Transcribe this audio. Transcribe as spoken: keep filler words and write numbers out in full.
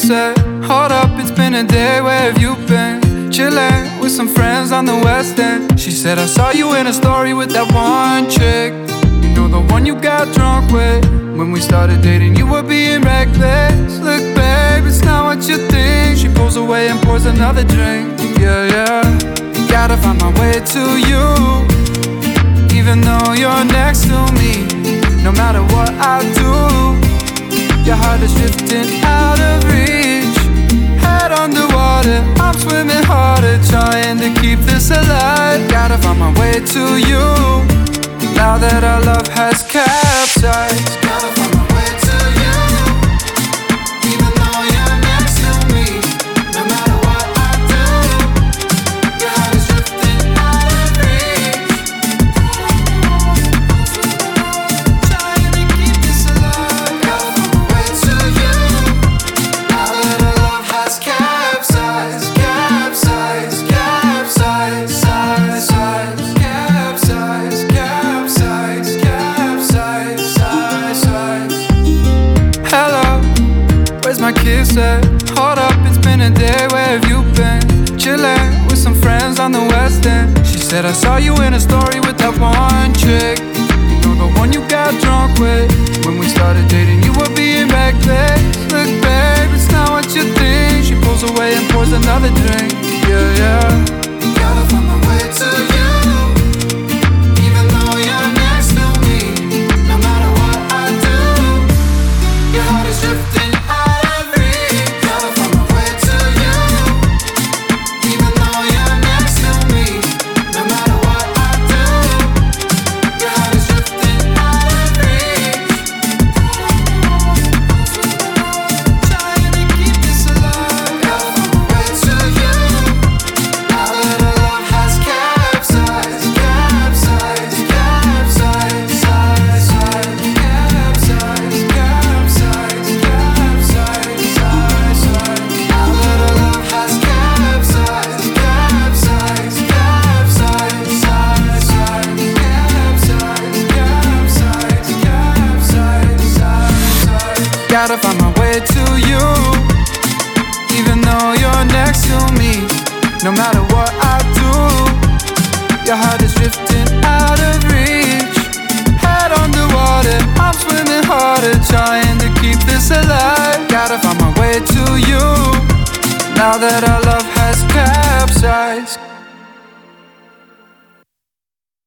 said, hold up, it's been a day, where have you been? Chillin' with some friends on the West End. She said, I saw you in a story with that one chick. You know, the one you got drunk with. When we started dating, you were being reckless. Look, babe, it's not what you think. She pulls away and pours another drink. Yeah, yeah. Gotta find my way to you, even though you're next to me. No matter what I do, your heart is drifting out of reach. Head underwater, I'm swimming harder, trying to keep this alive. Gotta find my way to you, now that our love has capsized. Gotta find my way to you, even though you're next to me. No matter what I do, your heart is drifting out of reach. Trying to keep this alive. Gotta find my way to you, now that our love has capsized. Capsized, capsized, size, size, capsized, capsized, capsized, size, size. Hello, where's my kiss at? Hold up, it's been a day, where have you been? Chillin' with some friends on the West End. She said, I saw you in a story with that one chick. You know, the one you got drunk with. When we started dating, you were being reckless. Look, babe, it's not what you think. She pulls away and pours another drink. Yeah, yeah. Gotta find my way to you, even though you're next to me. No matter what I do, your heart is drifting out of reach. Gotta find my way to you, even though you're next to me. No matter what I do, your heart is drifting out of reach. Trying to keep this alive. Gotta find my way to you, now that our love has capsized. Capsized, capsized, size, size, capsized, capsized, capsized, size, size. Now that our love has capsized. Capsized, capsized, size, size, capsized, capsized, capsized, size, size. Gotta find my way to you, even though you're next to me. No matter what I do, your heart is drifting out of reach. Head underwater, I'm swimming harder, trying to keep this alive. Gotta find my way to you, now that our love has capsized.